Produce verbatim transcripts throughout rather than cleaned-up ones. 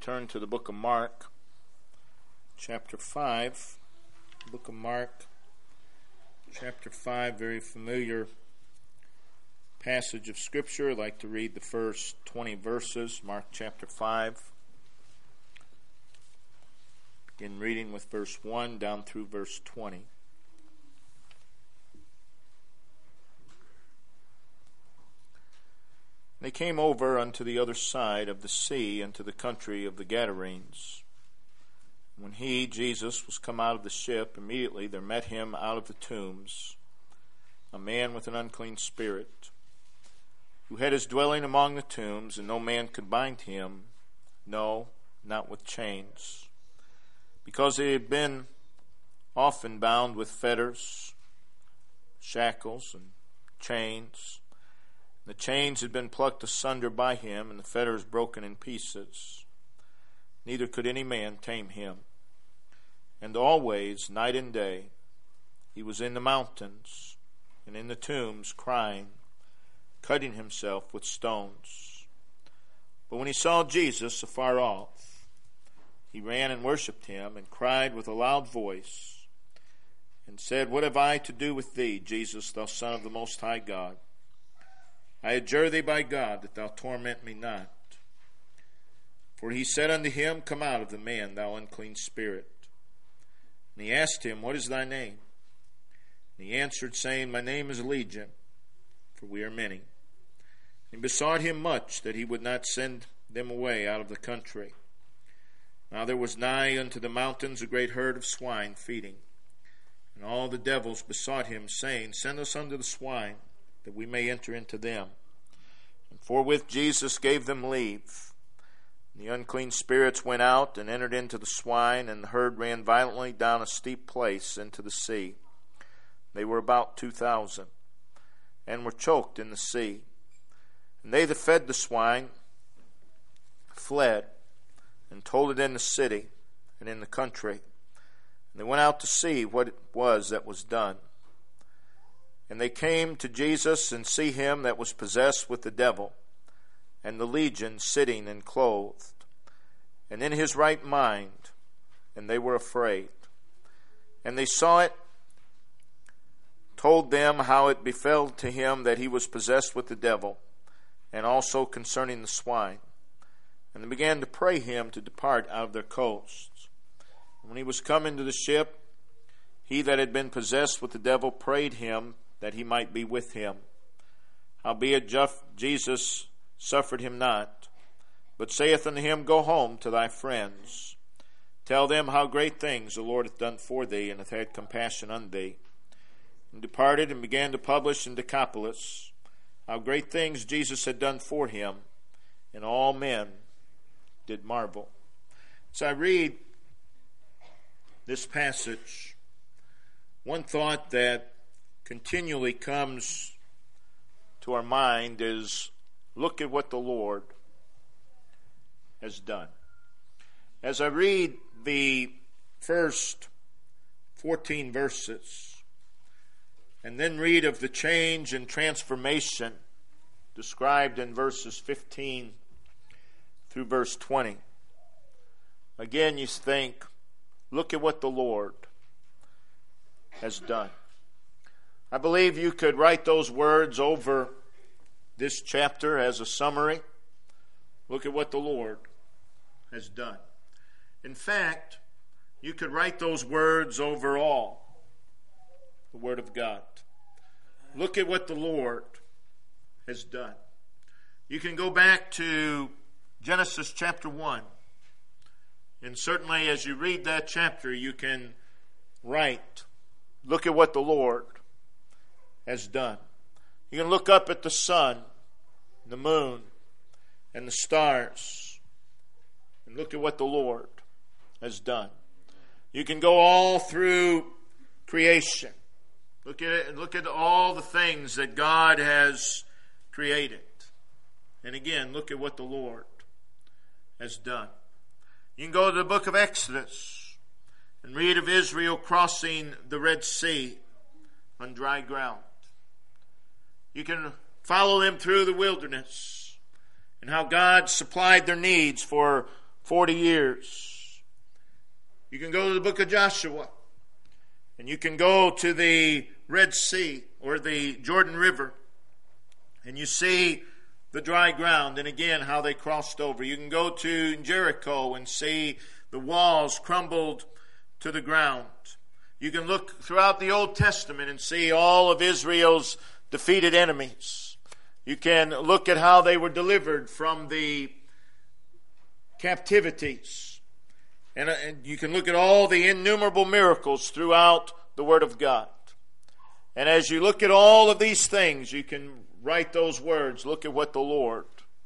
turn to the book of Mark, chapter five. Book of Mark, chapter five, very familiar passage of Scripture. I'd like to read the first twenty verses, Mark chapter five. Begin reading with verse one down through verse twenty. They came over unto the other side of the sea, into the country of the Gadarenes. When he, Jesus, was come out of the ship, immediately there met him out of the tombs a man with an unclean spirit, who had his dwelling among the tombs, and no man could bind him, no, not with chains, because he had been often bound with fetters, shackles, and chains. The chains had been plucked asunder by him, and the fetters broken in pieces. Neither could any man tame him. And always, night and day, he was in the mountains and in the tombs, crying, cutting himself with stones. But when he saw Jesus afar off, he ran and worshipped him, and cried with a loud voice, and said, What have I to do with thee, Jesus, thou Son of the Most High God? I adjure thee by God that thou torment me not. For he said unto him, Come out of the man, thou unclean spirit. And he asked him, What is thy name? And he answered, saying, My name is Legion, for we are many. And besought him much that he would not send them away out of the country. Now there was nigh unto the mountains a great herd of swine feeding. And all the devils besought him, saying, Send us unto the swine, that we may enter into them. And forthwith Jesus gave them leave. And the unclean spirits went out and entered into the swine, and the herd ran violently down a steep place into the sea. They were about two thousand, and were choked in the sea. And they that fed the swine fled, and told it in the city and in the country. And they went out to see what it was that was done. And they came to Jesus, and see him that was possessed with the devil, and the legion sitting and clothed, and in his right mind, and they were afraid. And they saw it, told them how it befell to him that he was possessed with the devil, and also concerning the swine. And they began to pray him to depart out of their coasts. And when he was come into the ship, he that had been possessed with the devil prayed him that he might be with him. Howbeit Jesus suffered him not, but saith unto him, Go home to thy friends. Tell them how great things the Lord hath done for thee, and hath had compassion on thee. And departed, and began to publish in Decapolis how great things Jesus had done for him, and all men did marvel. So I read this passage, one thought that continually comes to our mind is, look at what the Lord has done. As I read the first fourteen verses, and then read of the change and transformation described in verses fifteen through verse twenty, again you think, look at what the Lord has done. I believe you could write those words over this chapter as a summary. Look at what the Lord has done. In fact, you could write those words over all the Word of God. Look at what the Lord has done. You can go back to Genesis chapter one. And certainly as you read that chapter, you can write, look at what the Lord has done. You can look up at the sun, the moon, and the stars, and look at what the Lord has done. You can go all through creation. Look at it, look at all the things that God has created. And again, look at what the Lord has done. You can go to the book of Exodus and read of Israel crossing the Red Sea on dry ground. You can follow them through the wilderness and how God supplied their needs for forty years. You can go to the book of Joshua, and you can go to the Red Sea or the Jordan River, and you see the dry ground, and again how they crossed over. You can go to Jericho and see the walls crumbled to the ground. You can look throughout the Old Testament and see all of Israel's defeated enemies. You can look at how they were delivered from the captivities. And, and you can look at all the innumerable miracles throughout the Word of God. And as you look at all of these things, you can write those words, look at what the Lord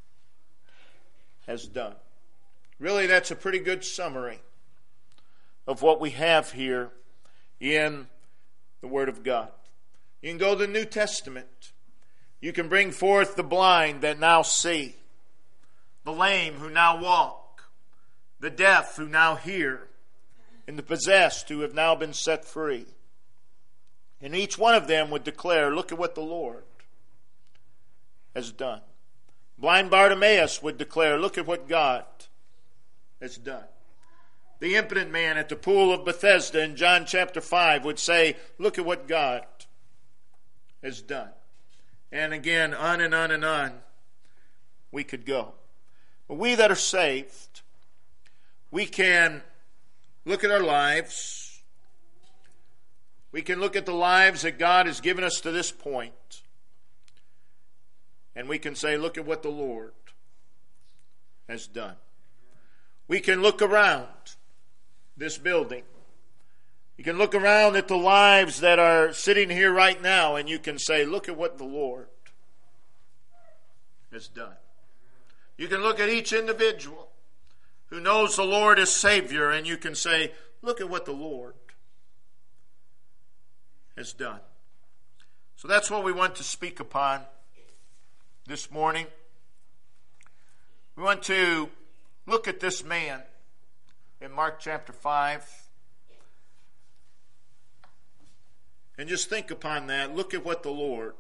has done. Really, that's a pretty good summary of what we have here in the Word of God. You can go to the New Testament. You can bring forth the blind that now see, the lame who now walk, the deaf who now hear, and the possessed who have now been set free. And each one of them would declare, look at what the Lord has done. Blind Bartimaeus would declare, look at what God has done. The impotent man at the pool of Bethesda in John chapter five would say, look at what God has done. And again, on and on and on we could go. But we that are saved, we can look at our lives. We can look at the lives that God has given us to this point. And we can say, look at what the Lord has done. We can look around this building. You can look around at the lives that are sitting here right now, and you can say, look at what the Lord has done. You can look at each individual who knows the Lord as Savior, and you can say, look at what the Lord has done. So that's what we want to speak upon this morning. We want to look at this man in Mark chapter five. And just think upon that. Look at what the Lord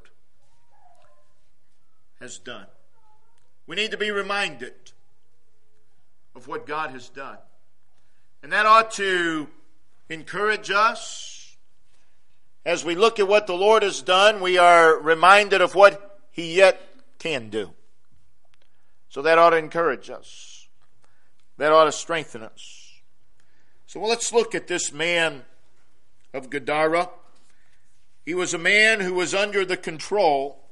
has done. We need to be reminded of what God has done. And that ought to encourage us. As we look at what the Lord has done, we are reminded of what He yet can do. So that ought to encourage us. That ought to strengthen us. So well, let's look at this man of Gadara. He was a man who was under the control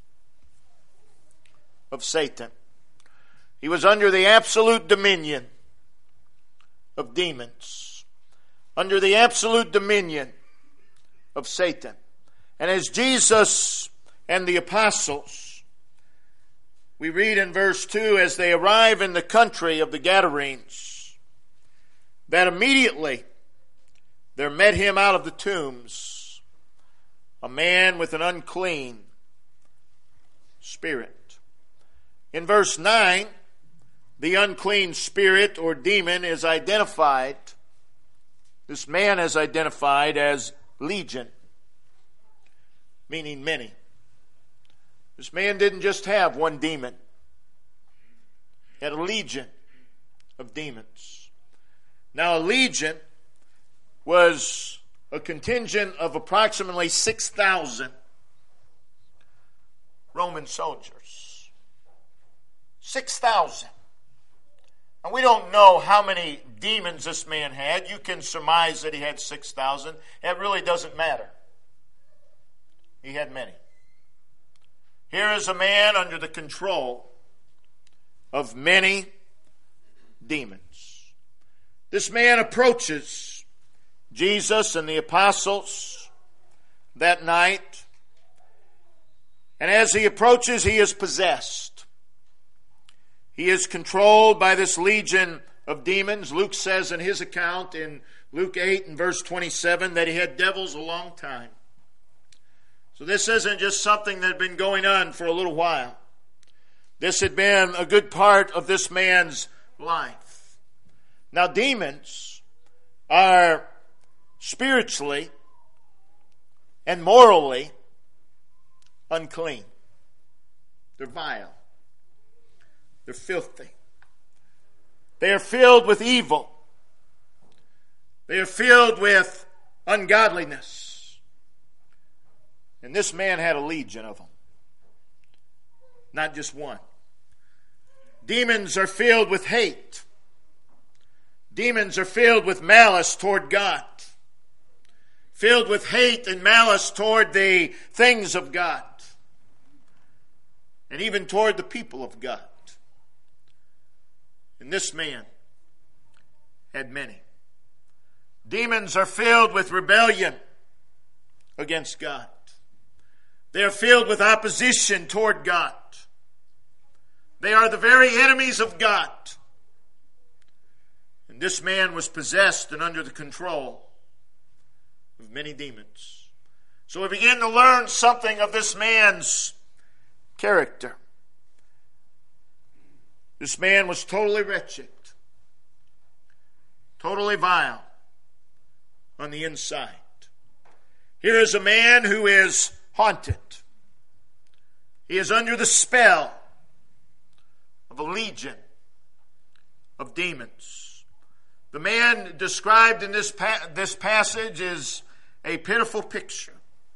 of Satan. He was under the absolute dominion of demons, under the absolute dominion of Satan. And as Jesus and the apostles, we read in verse two, as they arrive in the country of the Gadarenes, that immediately there met him out of the tombs a man with an unclean spirit. In verse nine, the unclean spirit or demon is identified, this man is identified as Legion, meaning many. This man didn't just have one demon. He had a legion of demons. Now a legion was a contingent of approximately six thousand Roman soldiers. six thousand. And we don't know how many demons this man had. You can surmise that he had six thousand. It really doesn't matter. He had many. Here is a man under the control of many demons. This man approaches Jesus and the apostles that night. And as he approaches, he is possessed. He is controlled by this legion of demons. Luke says in his account in Luke eight and verse twenty-seven that he had devils a long time. So this isn't just something that had been going on for a little while. This had been a good part of this man's life. Now demons are spiritually and morally unclean. They're vile. They're filthy. They are filled with evil. They are filled with ungodliness. And this man had a legion of them. Not just one. Demons are filled with hate. Demons are filled with malice toward God. Filled with hate and malice toward the things of God. And even toward the people of God. And this man had many. Demons are filled with rebellion against God. They are filled with opposition toward God. They are the very enemies of God. And this man was possessed and under the control of many demons. So we begin to learn something of this man's character. This man was totally wretched, totally vile on the inside. Here is a man who is haunted. He is under the spell of a legion of demons. The man described in this, pa- this passage is a pitiful picture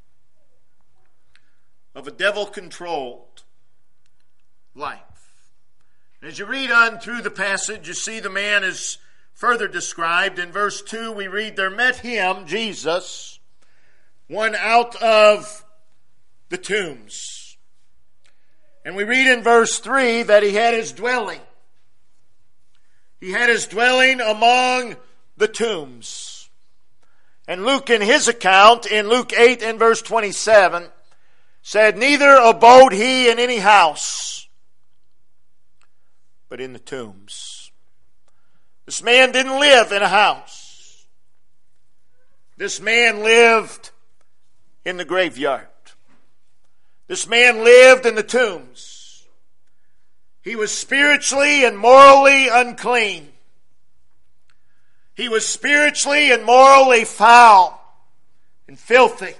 of a devil-controlled life. As you read on through the passage, you see the man is further described. In verse two, we read, there met him, Jesus, one out of the tombs. And we read in verse three that he had his dwelling. He had his dwelling among the tombs. And Luke in his account, in Luke eight and verse twenty-seven, said, neither abode he in any house, but in the tombs. This man didn't live in a house. This man lived in the graveyard. This man lived in the tombs. He was spiritually and morally unclean. He was spiritually and morally foul and filthy,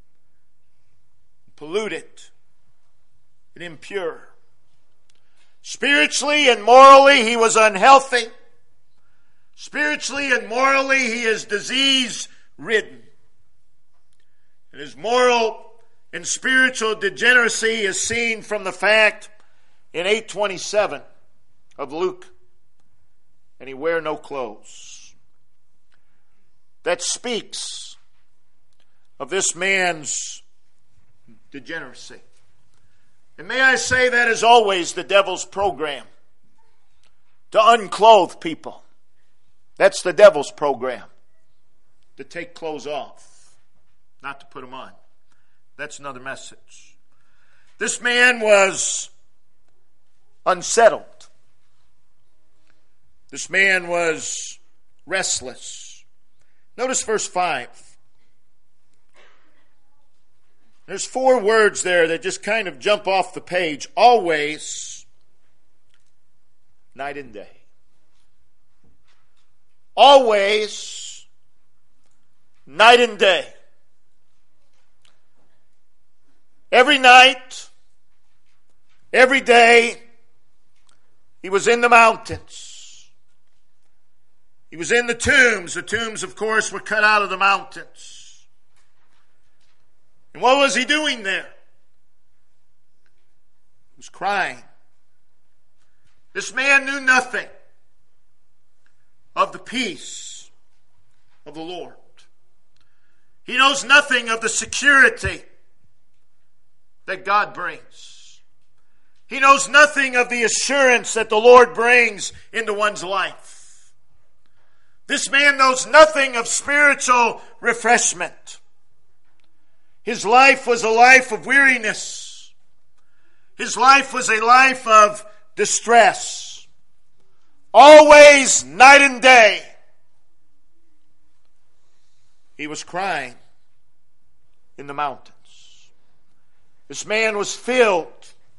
polluted and impure. Spiritually and morally, he was unhealthy. Spiritually and morally, he is disease-ridden. And his moral and spiritual degeneracy is seen from the fact in eight twenty-seven of Luke, and he wear no clothes. That speaks of this man's degeneracy. And may I say that is always the devil's program, to unclothe people. That's the devil's program, to take clothes off, not to put them on. That's another message. This man was unsettled. This man was restless. Notice verse five. There's four words there that just kind of jump off the page. Always, night and day. Always, night and day. Every night, every day, he was in the mountains. He was in the tombs. The tombs, of course, were cut out of the mountains. And what was he doing there? He was crying. This man knew nothing of the peace of the Lord. He knows nothing of the security that God brings. He knows nothing of the assurance that the Lord brings into one's life. This man knows nothing of spiritual refreshment. His life was a life of weariness. His life was a life of distress. Always, night and day, he was crying in the mountains. This man was filled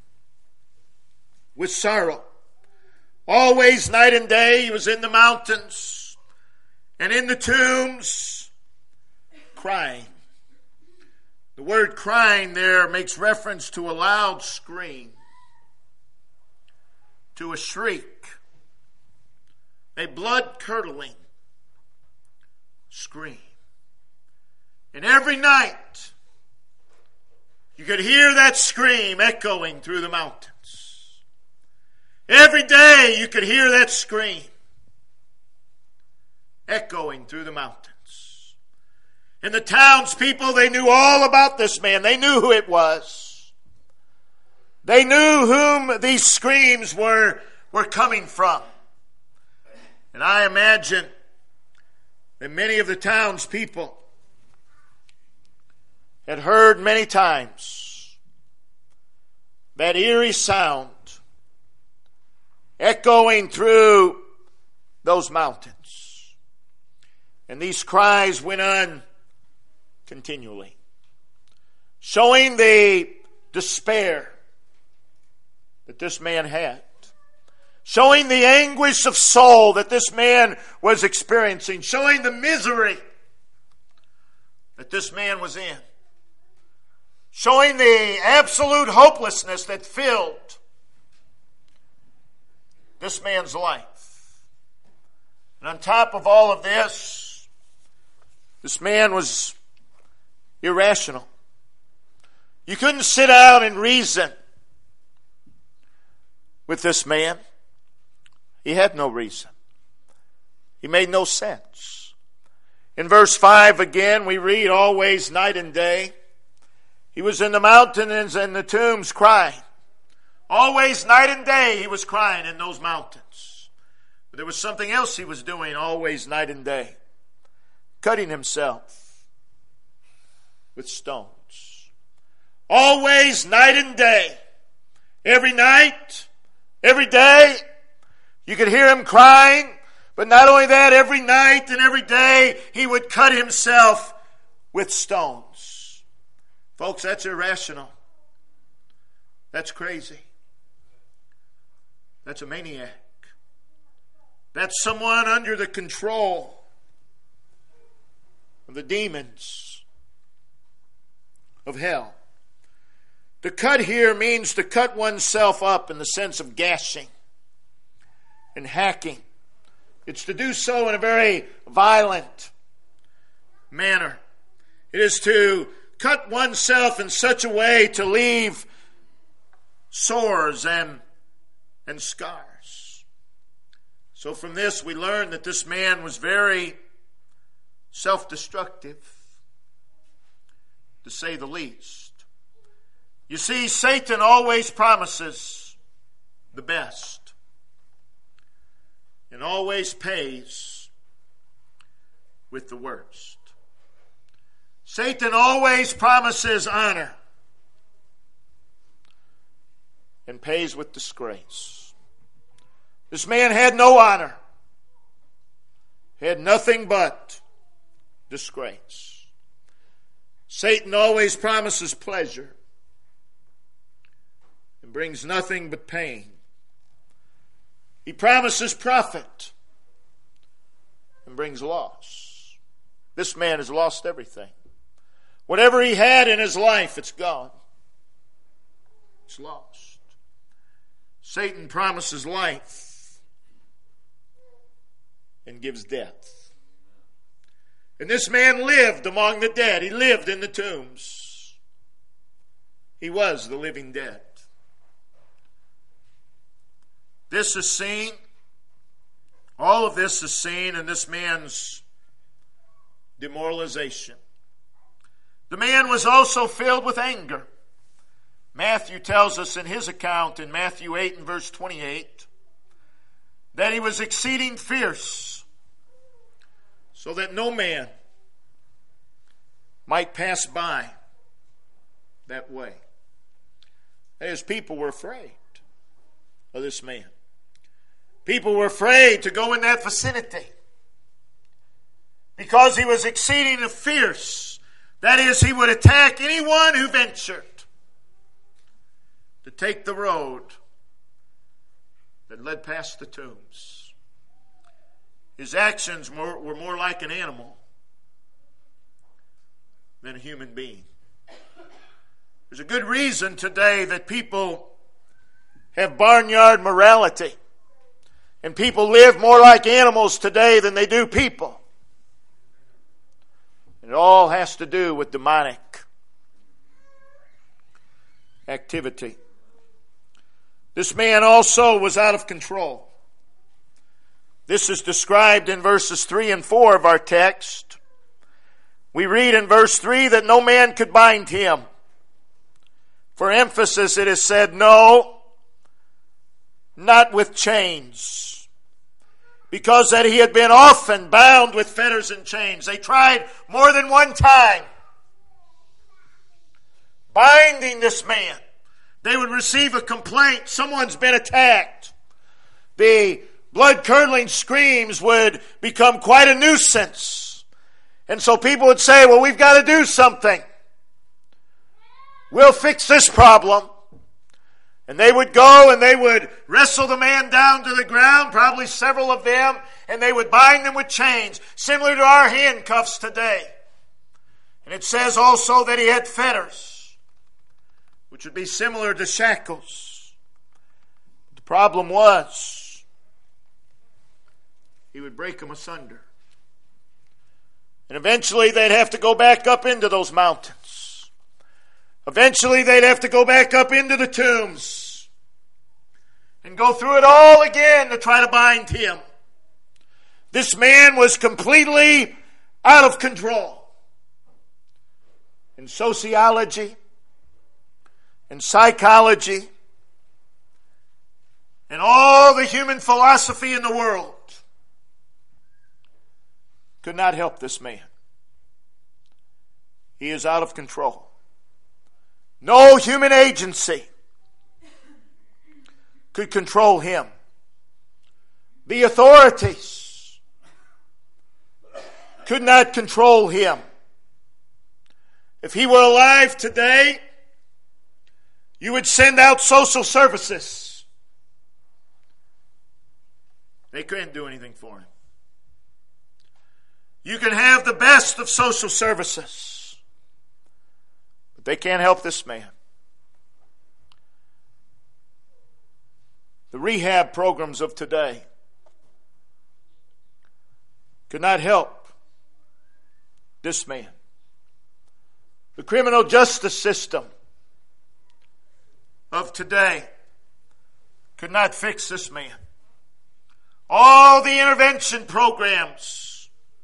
with sorrow. Always, night and day, he was in the mountains and in the tombs, crying. The word crying there makes reference to a loud scream, to a shriek, a blood-curdling scream. And every night, you could hear that scream echoing through the mountains. Every day, you could hear that scream echoing through the mountains. And the townspeople, they knew all about this man. They knew who it was. They knew whom these screams were, were coming from. And I imagine that many of the townspeople had heard many times that eerie sound echoing through those mountains. And these cries went on continually, showing the despair that this man had, showing the anguish of soul that this man was experiencing, showing the misery that this man was in, showing the absolute hopelessness that filled this man's life. And on top of all of this, this man was irrational. You couldn't sit down and reason with this man. He had no reason. He made no sense. In verse five again, we read, always night and day, he was in the mountains and the tombs crying. Always night and day he was crying in those mountains. But there was something else he was doing always night and day. Cutting himself with stones. Always night and day. Every night, every day, you could hear him crying. But not only that, every night and every day he would cut himself with stones. Folks, that's irrational. That's crazy. That's a maniac. That's someone under the control of the demons of hell. To cut here means to cut oneself up in the sense of gashing and hacking. It's to do so in a very violent manner. It is to cut oneself in such a way to leave sores and, and scars. So from this we learn that this man was very self-destructive, to say the least. You see, Satan always promises the best and always pays with the worst. Satan always promises honor and pays with disgrace. This man had no honor, had nothing but disgrace. Satan always promises pleasure and brings nothing but pain. He promises profit and brings loss. This man has lost everything. Whatever he had in his life, it's gone. It's lost. Satan promises life and gives death. And this man lived among the dead. He lived in the tombs. He was the living dead. This is seen, all of this is seen in this man's demoralization. The man was also filled with anger. Matthew tells us in his account in Matthew eight and verse twenty-eight that he was exceeding fierce, so that no man might pass by that way. His people were afraid of this man. People were afraid to go in that vicinity because he was exceeding fierce. That is, he would attack anyone who ventured to take the road that led past the tombs. His actions were, were more like an animal than a human being. There's a good reason today that people have barnyard morality. And people live more like animals today than they do people. And it all has to do with demonic activity. This man also was out of control. This is described in verses three and four of our text. We read in verse three that no man could bind him. For emphasis, it is said, no, not with chains. Because that he had been often bound with fetters and chains. They tried more than one time binding this man. They would receive a complaint. Someone's been attacked. The blood-curdling screams would become quite a nuisance. And so people would say, well, we've got to do something. We'll fix this problem. And they would go and they would wrestle the man down to the ground, probably several of them, and they would bind them with chains, similar to our handcuffs today. And it says also that he had fetters, which would be similar to shackles. The problem was, he would break them asunder. And eventually they'd have to go back up into those mountains. Eventually they'd have to go back up into the tombs and go through it all again to try to bind him. This man was completely out of control. In sociology, in psychology, and all the human philosophy in the world could not help this man. He is out of control. No human agency could control him. The authorities could not control him. If he were alive today, you would send out social services. They couldn't do anything for him. You can have the best of social services, but they can't help this man. The rehab programs of today could not help this man. The criminal justice system of today could not fix this man. All the intervention programs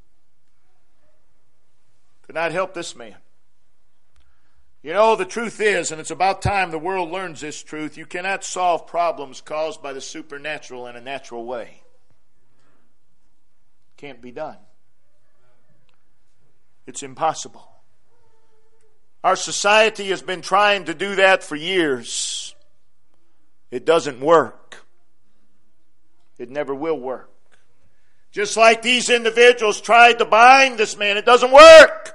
could not help this man. You know, the truth is, and it's about time the world learns this truth, you cannot solve problems caused by the supernatural in a natural way. Can't be done. It's impossible. Our society has been trying to do that for years. It doesn't work. It never will work. Just like these individuals tried to bind this man, it doesn't work.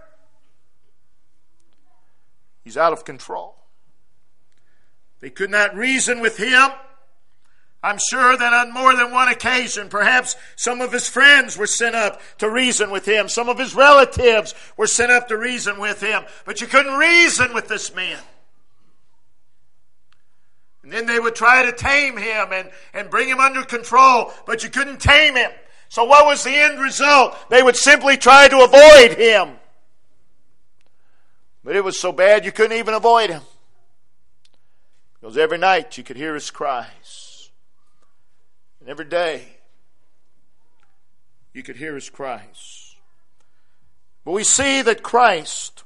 He's out of control. They could not reason with him. I'm sure that on more than one occasion, perhaps some of his friends were sent up to reason with him. Some of his relatives were sent up to reason with him. But you couldn't reason with this man. And then they would try to tame him and, and bring him under control, but you couldn't tame him. So what was the end result? They would simply try to avoid him. But it was so bad you couldn't even avoid him. Because every night you could hear his cries. And every day you could hear his cries. But we see that Christ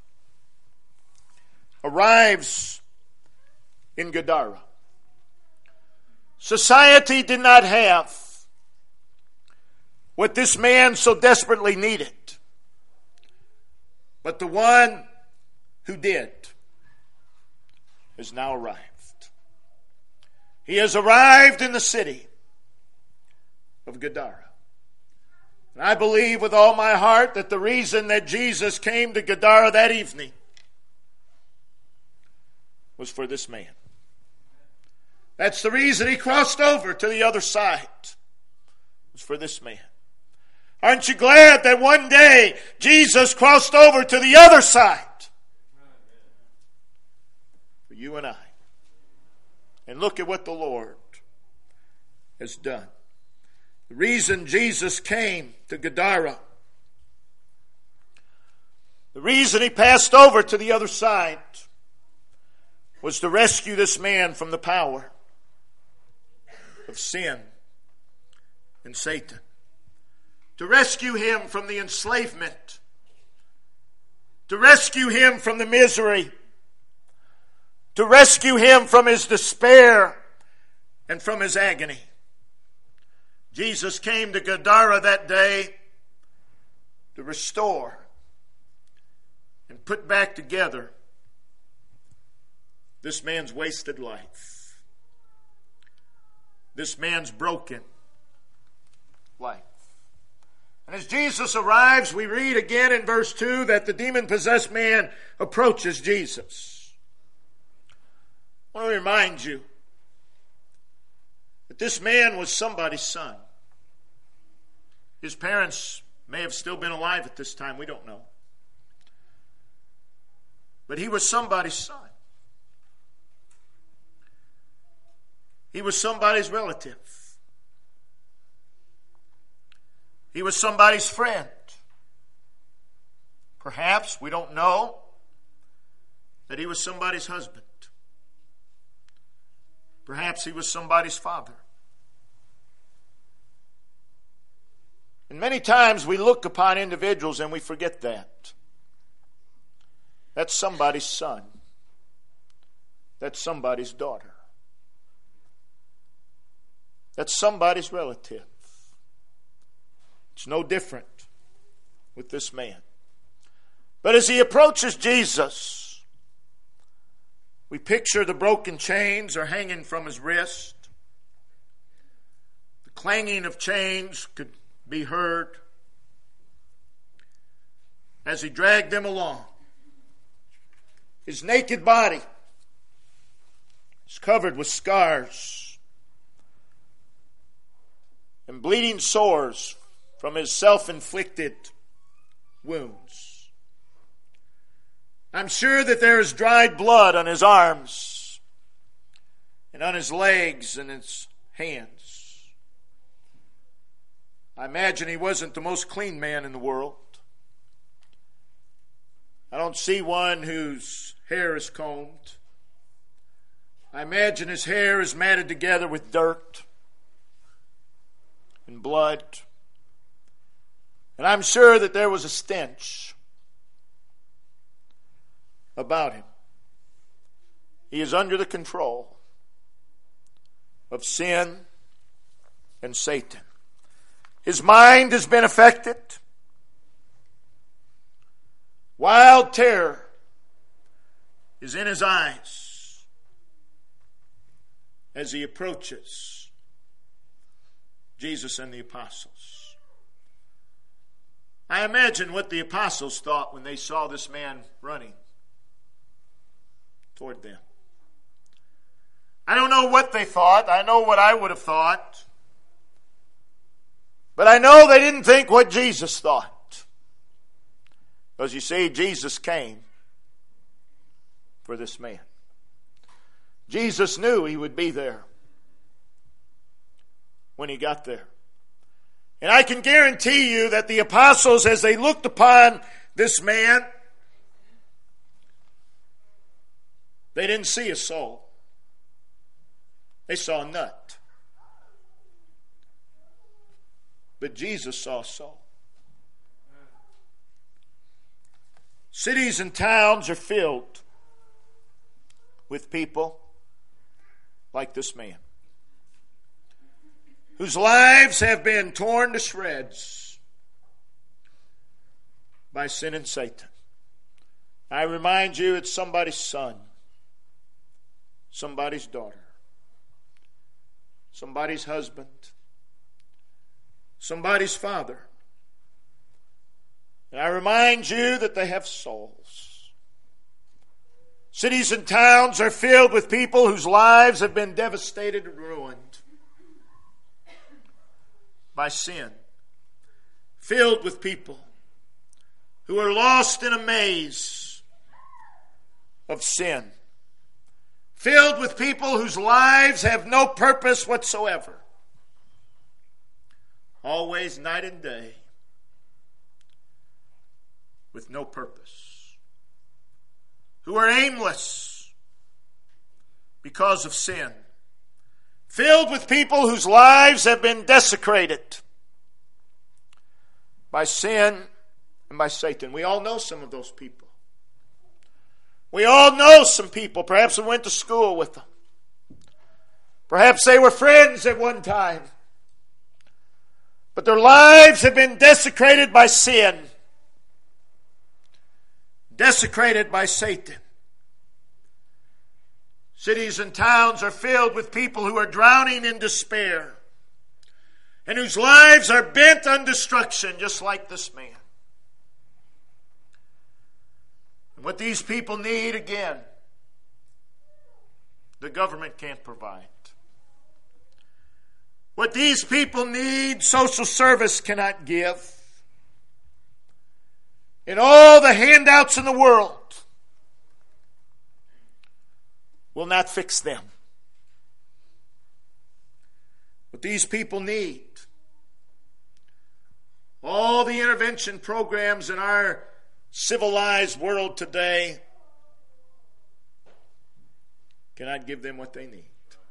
arrives in Gadara. Society did not have what this man so desperately needed. But the one who did has now arrived. He has arrived in the city of Gadara. And I believe with all my heart that the reason that Jesus came to Gadara that evening was for this man. That's the reason he crossed over to the other side. It was for this man. Aren't you glad that one day Jesus crossed over to the other side? For you and I. And look at what the Lord has done. The reason Jesus came to Gadara, the reason he passed over to the other side, was to rescue this man from the power of sin and Satan. To rescue him from the enslavement. To rescue him from the misery. To rescue him from his despair and from his agony. Jesus came to Gadara that day to restore and put back together this man's wasted life. This man's broken life. And as Jesus arrives, we read again in verse two that the demon-possessed man approaches Jesus. I want to remind you that this man was somebody's son. His parents may have still been alive at this time. We don't know. But he was somebody's son. He was somebody's relative. He was somebody's friend. Perhaps, we don't know, that he was somebody's husband. Perhaps he was somebody's father. And many times we look upon individuals and we forget that. That's somebody's son. That's somebody's daughter. That's somebody's relative. It's no different with this man. But as he approaches Jesus, we picture the broken chains are hanging from his wrist. The clanging of chains could be heard as he dragged them along. His naked body is covered with scars and bleeding sores from his self-inflicted wounds. I'm sure that there is dried blood on his arms and on his legs and his hands. I imagine he wasn't the most clean man in the world. I don't see one whose hair is combed. I imagine his hair is matted together with dirt and blood. And I'm sure that there was a stench about him. He is under the control of sin and Satan. His mind has been affected. Wild terror is in his eyes as he approaches Jesus and the apostles. I imagine what the apostles thought when they saw this man running toward them. I don't know what they thought. I know what I would have thought. But I know they didn't think what Jesus thought. Because you see, Jesus came for this man. Jesus knew he would be there when he got there. And I can guarantee you that the apostles, as they looked upon this man, they didn't see a soul. They saw a nut. But Jesus saw a soul. Cities and towns are filled with people like this man, whose lives have been torn to shreds by sin and Satan. I remind you, it's somebody's son, somebody's daughter, somebody's husband, somebody's father. And I remind you that they have souls. Cities and towns are filled with people whose lives have been devastated and ruined by sin. Filled with people who are lost in a maze of sin. Filled with people whose lives have no purpose whatsoever. always night and day, with no purpose, who are aimless because of sin, filled with people whose lives have been desecrated by sin and by Satan. We all know some of those people. We all know some people. Perhaps we went to school with them. Perhaps they were friends at one time. But their lives have been desecrated by sin. Desecrated by Satan. Cities and towns are filled with people who are drowning in despair and whose lives are bent on destruction, just like this man. And what these people need, again, the government can't provide. What these people need, social service cannot give. And all the handouts in the world will not fix them. What these people need, all the intervention programs in our civilized world today, cannot give them what they need.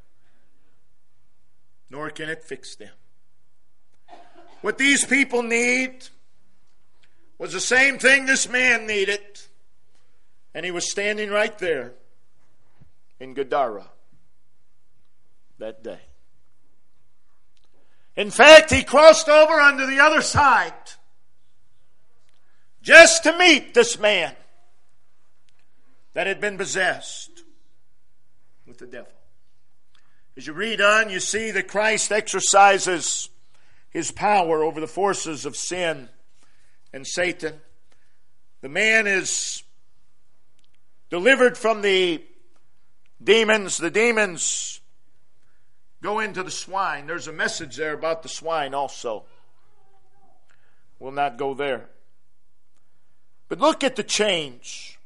Nor can it fix them. What these people need was the same thing this man needed. And he was standing right there in Gadara that day. In fact, he crossed over onto the other side just to meet this man that had been possessed with the devil. As you read on, you see that Christ exercises his power over the forces of sin and Satan. The man is delivered from the demons. The demons go into the swine. There's a message there about the swine also. We'll not go there. But look at the change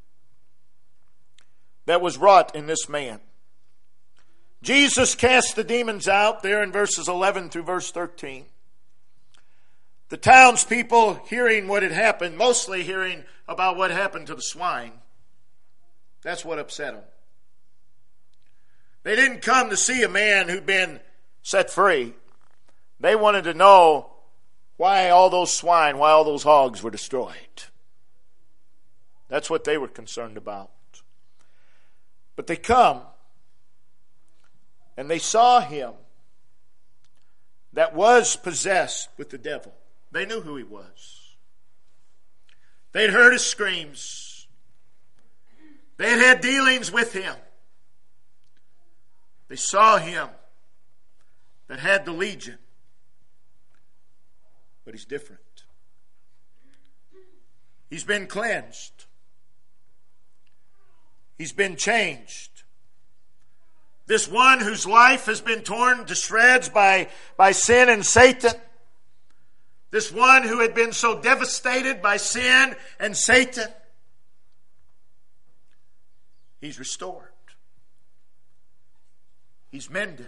that was wrought in this man. Jesus cast the demons out there in verses eleven through verse thirteen. The townspeople, hearing what had happened, mostly hearing about what happened to the swine, that's what upset them. They didn't come to see a man who'd been set free. They wanted to know why all those swine, why all those hogs were destroyed. That's what they were concerned about. But they come, and they saw him that was possessed with the devil. They knew who he was. They'd heard his screams. They had had dealings with him. They saw him that had the legion. But he's different. He's been cleansed. He's been changed. This one whose life has been torn to shreds by, by sin and Satan. This one who had been so devastated by sin and Satan. He's restored. He's mended.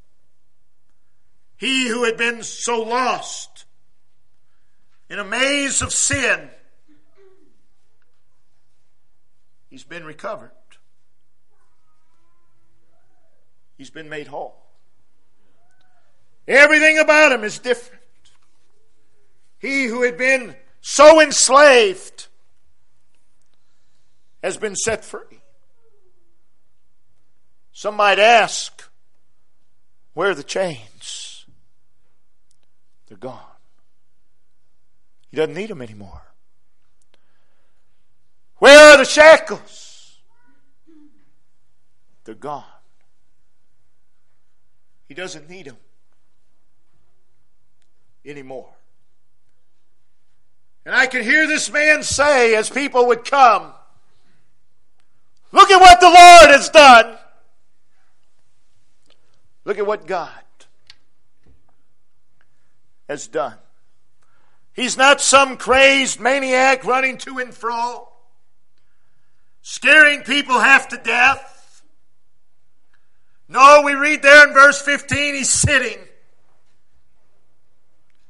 He who had been so lost in a maze of sin, he's been recovered. He's been made whole. Everything about him is different. He who had been so enslaved has been set free. Some might ask, where are the chains? They're gone. He doesn't need them anymore. Where are the shackles? They're gone. He doesn't need them anymore. And I can hear this man say, as people would come, look at what the Lord has done. Look at what God has done. He's not some crazed maniac running to and fro, scaring people half to death. No, we read there in verse fifteen, he's sitting.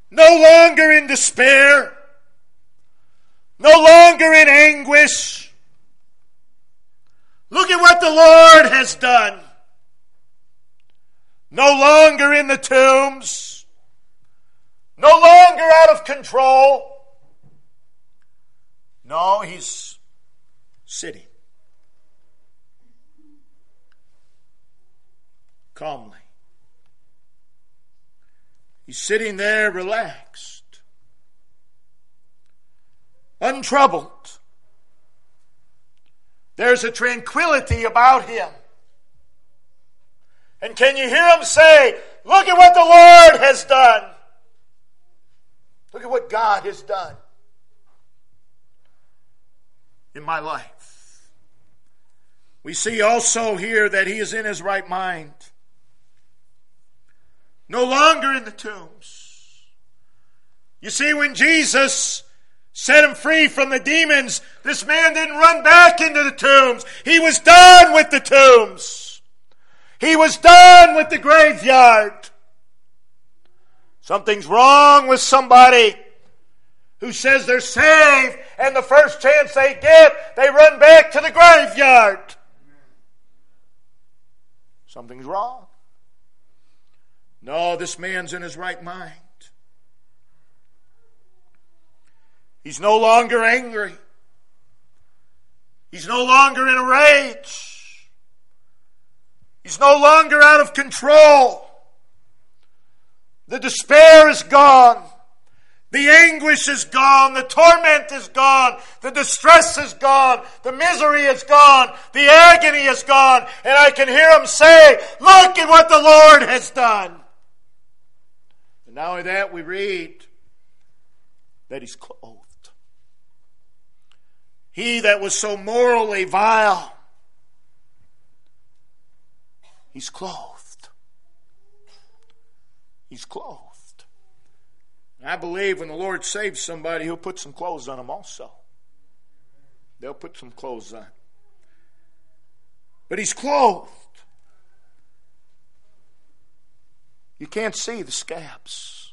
no longer in despair, no longer in anguish. Look at what the Lord has done. No longer in the tombs, no longer out of control. No, he's sitting calmly. He's sitting there relaxed, untroubled. There's a tranquility about him. And can you hear him say, look at what the Lord has done. Look at what God has done in my life. We see also here that he is in his right mind. No longer in the tombs. You see, when Jesus set him free from the demons, this man didn't run back into the tombs. He was done with the tombs. He was done with the graveyard. Something's wrong with somebody who says they're saved, and the first chance they get, they run back to the graveyard. Something's wrong. No, this man's in his right mind. He's no longer angry. He's no longer in a rage. He's no longer out of control. The despair is gone. The anguish is gone. The torment is gone. The distress is gone. The misery is gone. The agony is gone. And I can hear him say, look at what the Lord has done. And not only that, we read that he's clothed. He that was so morally vile, he's clothed. He's clothed. And I believe when the Lord saves somebody, he'll put some clothes on them also. They'll put some clothes on. But he's clothed. You can't see the scabs.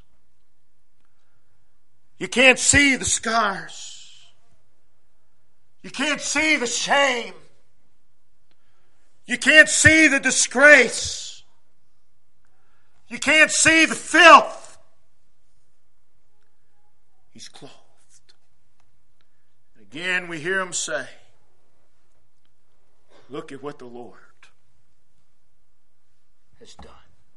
You can't see the scars. You can't see the shame. You can't see the disgrace. You can't see the filth. He's clothed. And again, we hear him say, look at what the Lord has done.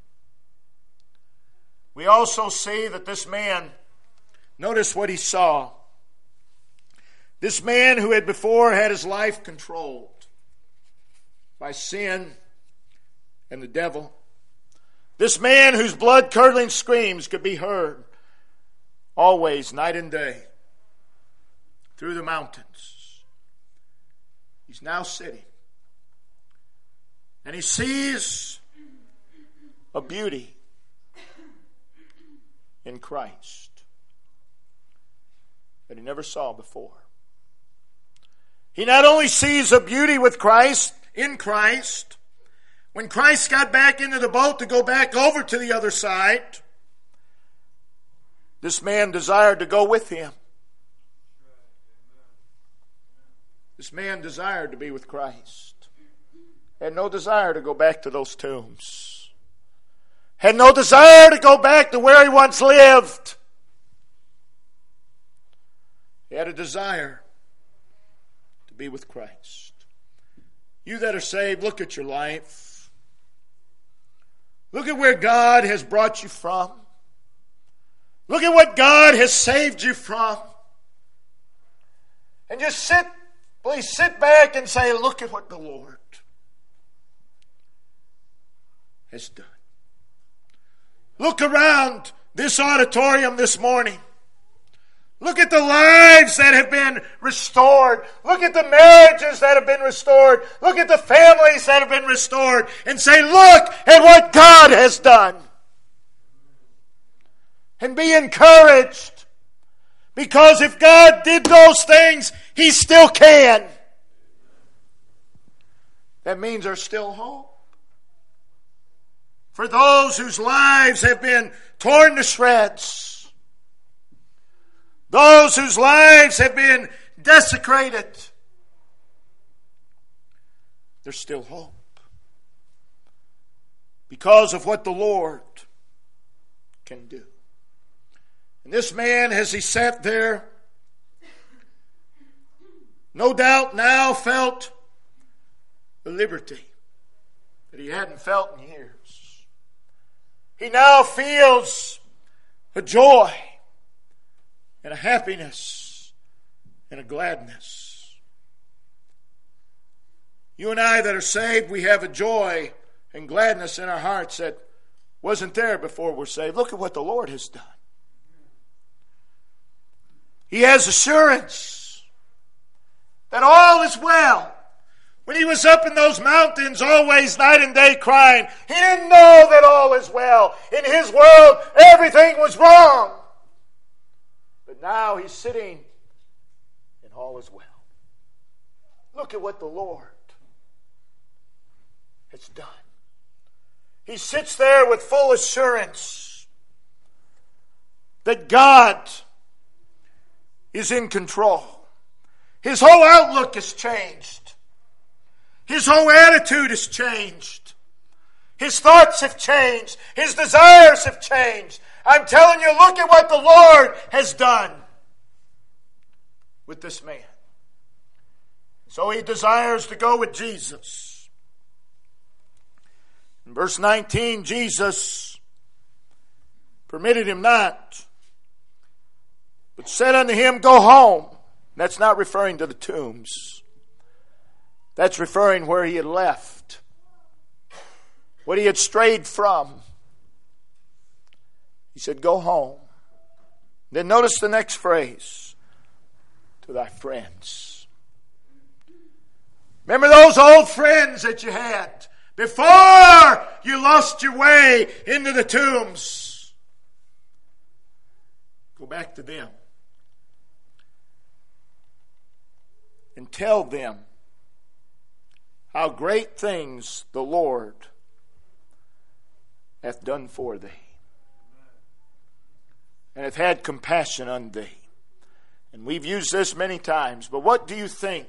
We also see that this man, notice what he saw. This man who had before had his life controlled by sin and the devil. This man whose blood-curdling screams could be heard always, night and day, through the mountains. He's now sitting. And he sees a beauty in Christ that he never saw before. He not only sees a beauty with Christ, in Christ, when Christ got back into the boat to go back over to the other side, this man desired to go with him. This man desired to be with Christ. Had no desire to go back to those tombs. Had no desire to go back to where he once lived. He had a desire to be with Christ. You that are saved, look at your life. Look at where God has brought you from. Look at what God has saved you from. And just sit, please sit back and say, look at what the Lord has done. Look around this auditorium this morning. Look at the lives that have been restored. Look at the marriages that have been restored. Look at the families that have been restored. And say, look at what God has done. And be encouraged. Because if God did those things, He still can. That means there's still hope. For those whose lives have been torn to shreds. those whose lives have been desecrated, there's still hope. Because of what the Lord can do. And this man, as he sat there, no doubt now felt the liberty that he hadn't felt in years. He now feels a joy and a happiness and a gladness. You and I that are saved, we have a joy and gladness in our hearts that wasn't there before we're saved. Look at what the Lord has done. He has assurance that all is well. When he was up in those mountains always night and day crying, he didn't know that all is well. In his world, everything was wrong. But now he's sitting and all is well. Look at what the Lord has done. He sits there with full assurance that God is in control. His whole outlook has changed. His whole attitude has changed. His thoughts have changed. His desires have changed. I'm telling you, look at what the Lord has done with this man. So he desires to go with Jesus. In verse nineteen, Jesus permitted him not, but said unto him, go home. That's not referring to the tombs. That's referring where he had left, what he had strayed from. He said, go home. Then notice the next phrase, to thy friends. Remember those old friends that you had before you lost your way into the tombs. Go back to them and tell them how great things the Lord hath done for thee, and hath had compassion on thee. And we've used this many times, but what do you think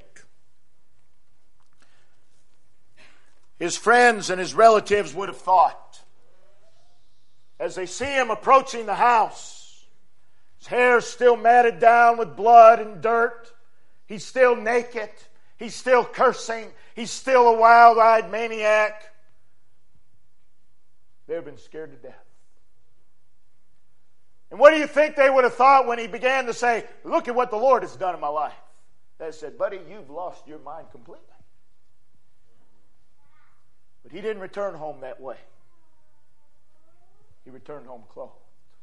his friends and his relatives would have thought as they see him approaching the house? His hair's still matted down with blood and dirt. He's still naked. He's still cursing. He's still a wild-eyed maniac. They have been scared to death. And what do you think they would have thought when he began to say, look at what the Lord has done in my life? They said, buddy, you've lost your mind completely. But he didn't return home that way. He returned home clothed.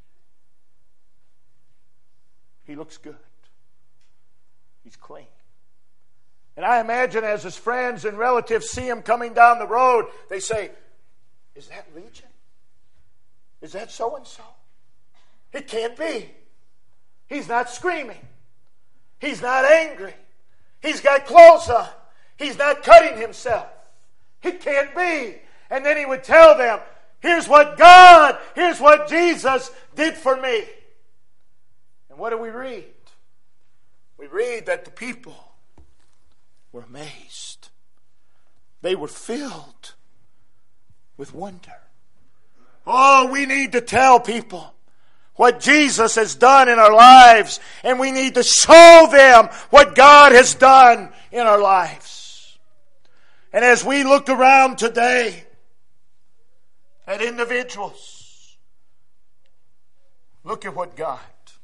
He looks good. He's clean. And I imagine as his friends and relatives see him coming down the road, they say, is that Legion? Is that so-and-so? It can't be. He's not screaming. He's not angry. He's got clothes on. He's not cutting himself. It can't be. And then he would tell them, here's what God, here's what Jesus did for me. And what do we read? We read that the people were amazed. They were filled with wonder. Oh, we need to tell people what Jesus has done in our lives, and we need to show them what God has done in our lives. And as we look around today at individuals, look at what God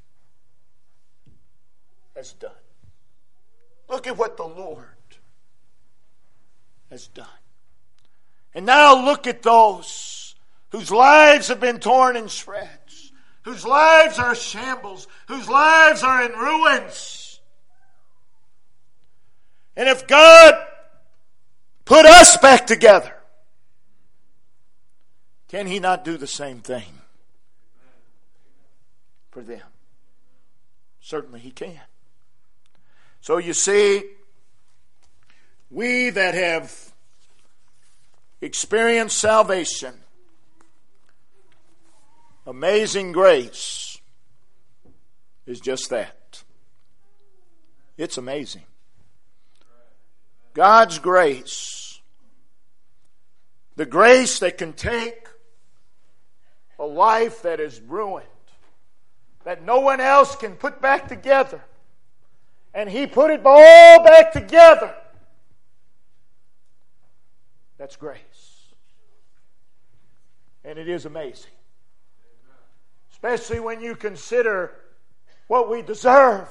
has done. Look at what the Lord has done. And now look at those whose lives have been torn in shreds, whose lives are shambles, whose lives are in ruins. And if God put us back together, can He not do the same thing for them? Certainly He can. So you see, we that have experienced salvation, amazing grace is just that. It's amazing. God's grace. The grace that can take a life that is ruined, that no one else can put back together, and He put it all back together. That's grace. And it is amazing. Especially when you consider what we deserve.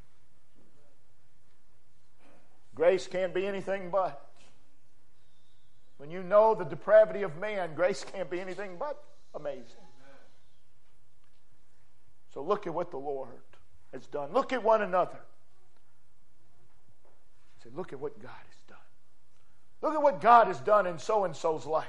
Grace can't be anything but. When you know the depravity of man, grace can't be anything but amazing. So look at what the Lord has done. Look at one another. Say, look at what God has done. Look at what God has done in so-and-so's life.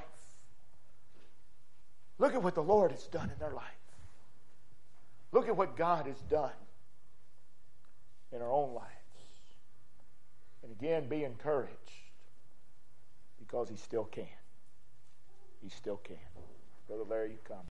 Look at what the Lord has done in their life. Look at what God has done in our own lives. And again, be encouraged, because He still can. He still can. Brother Larry, you come.